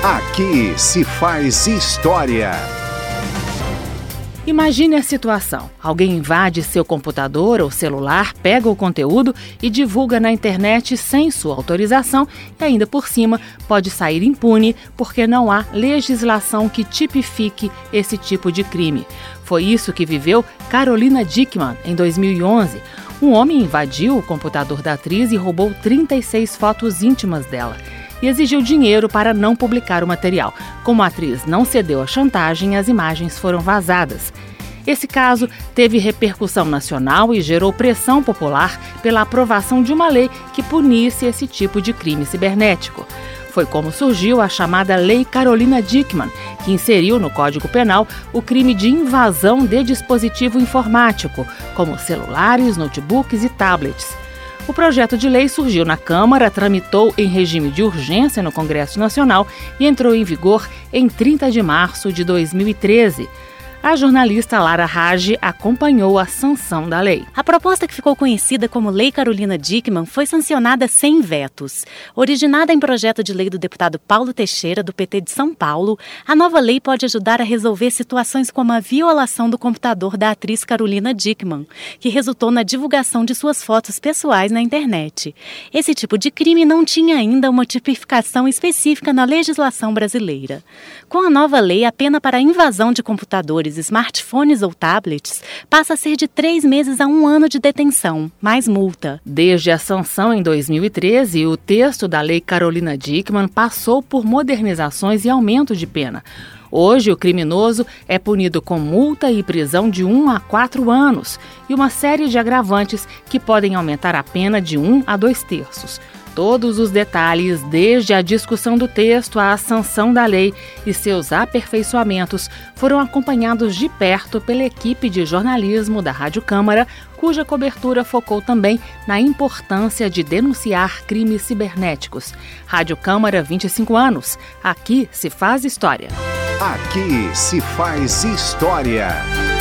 Aqui se faz história. Imagine a situação. Alguém invade seu computador ou celular, pega o conteúdo e divulga na internet sem sua autorização e ainda por cima pode sair impune porque não há legislação que tipifique esse tipo de crime. Foi isso que viveu Carolina Dickmann em 2011. Um homem invadiu o computador da atriz e roubou 36 fotos íntimas dela e exigiu dinheiro para não publicar o material. Como a atriz não cedeu à chantagem, as imagens foram vazadas. Esse caso teve repercussão nacional e gerou pressão popular pela aprovação de uma lei que punisse esse tipo de crime cibernético. Foi como surgiu a chamada Lei Carolina Dickmann, que inseriu no Código Penal o crime de invasão de dispositivo informático, como celulares, notebooks e tablets. O projeto de lei surgiu na Câmara, tramitou em regime de urgência no Congresso Nacional e entrou em vigor em 30 de março de 2013. A jornalista Lara Rage acompanhou a sanção da lei. A proposta, que ficou conhecida como Lei Carolina Dickmann, foi sancionada sem vetos. Originada em projeto de lei do deputado Paulo Teixeira, do PT de São Paulo, a nova lei pode ajudar a resolver situações como a violação do computador da atriz Carolina Dickmann, que resultou na divulgação de suas fotos pessoais na internet. Esse tipo de crime não tinha ainda uma tipificação específica na legislação brasileira. Com a nova lei, a pena para a invasão de computadores, smartphones ou tablets passa a ser de 3 meses a 1 ano de detenção, mais multa. Desde a sanção em 2013, o texto da Lei Carolina Dickmann passou por modernizações e aumento de pena. Hoje, o criminoso é punido com multa e prisão de 1 a 4 anos e uma série de agravantes que podem aumentar a pena de 1 a 2 terços. Todos os detalhes, desde a discussão do texto à sanção da lei e seus aperfeiçoamentos, foram acompanhados de perto pela equipe de jornalismo da Rádio Câmara, cuja cobertura focou também na importância de denunciar crimes cibernéticos. Rádio Câmara, 25 anos. Aqui se faz história. Aqui se faz história.